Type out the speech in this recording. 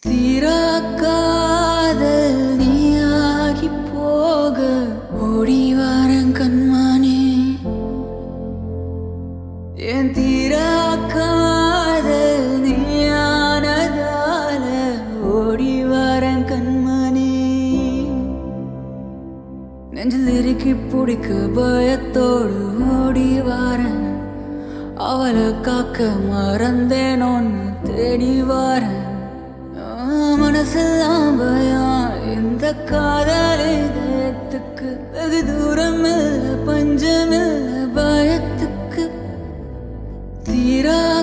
தீராக்காதல் நீயாகி போக ஓடிவாரன் கண்மானே என் தீராக்காதல் நீயானதால ஓடிவாரன் கண்மானே நெஞ்சில் இறுக்கி பிடிக்க பயத்தோடு ஓடிவாரன் அவளை காக்க மறந்தேன் ஒன்று தேடி வாரன் மனசெல்லாம் பயம் இந்த காதலுக்கு வெகு தூரம் இல்ல பஞ்சமில்ல பயத்துக்கு தீரா